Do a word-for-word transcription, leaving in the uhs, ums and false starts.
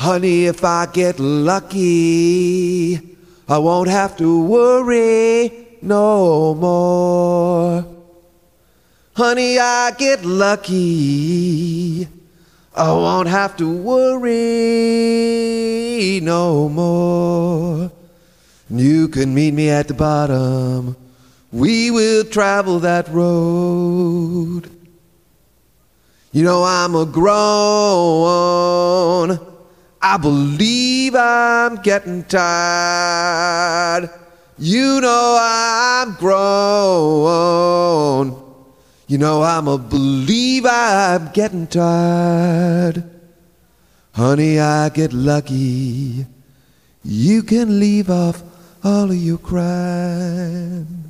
Honey, if I get lucky, I won't have to worry no more. Honey, I get lucky, I won't have to worry no more. You can meet me at the bottom, we will travel that road. You know I'm a grown, I believe I'm getting tired. You know I'm grown, you know I'm a believer, I'm getting tired. Honey, I get lucky, you can leave off all of your crying.